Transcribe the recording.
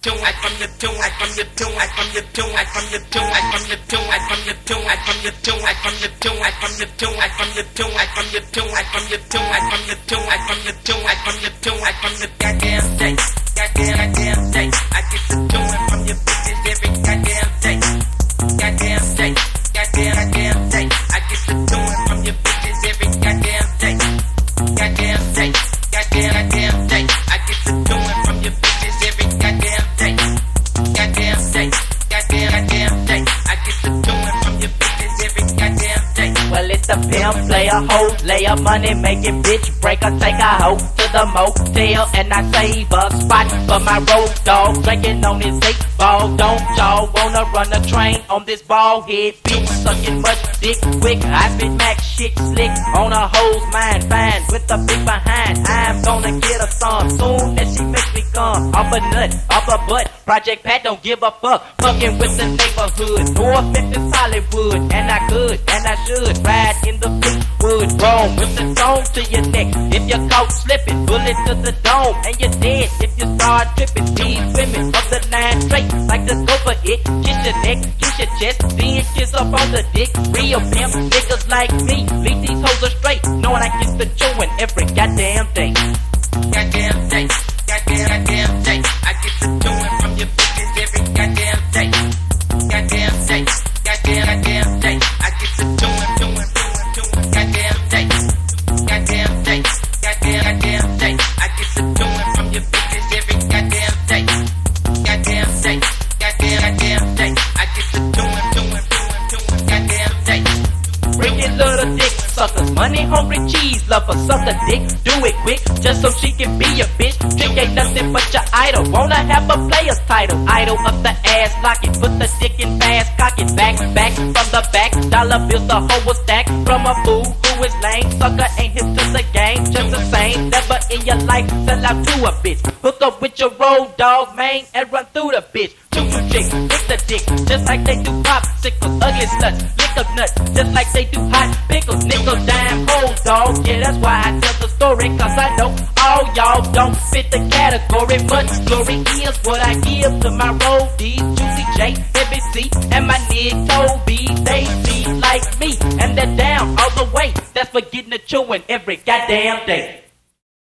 tune, I from your tune, I from your tune, I from your tune, I from your tune, I from your tune, I from your tune, I from your tune, I from your tune, I from your tune, I from your tune, I from your tune, I from your tune, I from your tune, I from your tune, I from your tune, I from your goddamn day, goddamn day. I get the tune from your bitches every goddamn day, goddamn day, goddamn day. I get the tune from your bitches every goddamn day, goddamn day, goddamn day. I get the tune from your bitches every goddamn day, goddamn day, goddamn day. I get the tune from your bitches every goddamn day. Well, it's a pimp, play a hoe, lay a money, make it bitch, break or take a hoe to the motel, and I save a spot for my road dog, drinking on his 8-ball. Don't y'all wanna run a train on this bald head bitch, sucking much dick quick? I spit Mac shit slick on a hoe's mind, fine with a big behind. I'm gonna get a son soon as she makes me come off a nut, off a butt. Project Pat don't give a fuck, fucking with the neighborhood. North Memphis, Hollywood, and I could, and I should ride in the Fleetwood. Roam with the stone to your neck if you're caught slipping. Bullet to the dome, and you're dead if you start tripping. These women of the 9 straight like to go for it. Kiss your neck, kiss your chest, then kiss up on the dick. Real pimp niggas like me leave these hoes straight, knowing I get the chewing every goddamn day. Goddamn day, goddamn day. I get the tune from your bitches every goddamn day, goddamn day, goddamn day. I get the tune, goddamn day, goddamn day, goddamn day. I get the tune from your bitches every goddamn day, goddamn day, goddamn day. I get the tune, goddamn day. Freaking little dick suckers, money hungry cheese lover, suck a dick, do it quick, just so she can be a bitch. Trick ain't nothing but your idol, wanna have a player's title. Idol of the ass, lock it, put the dick in fast, cock it back from the back. Dollar bills the hoe will stack from a fool who is lame. Sucker ain't hip to the game, just the same. Never in your life sell out to a bitch. Hook up with your road dog, man, and run through the bitch. Choo chicks, lick the dick, just like they do popsicles. Ugly sluts, lick up nuts, just like they do hot pickles. Nickel, dime, whole dog, yeah, that's why I tell the story. Cause I know all y'all don't fit the category. Much glory is what I give to my roadies, Juicy J, Heavy C, and my nigga Toby. They be like me, and they're down all the way. That's for getting the chewing every goddamn day.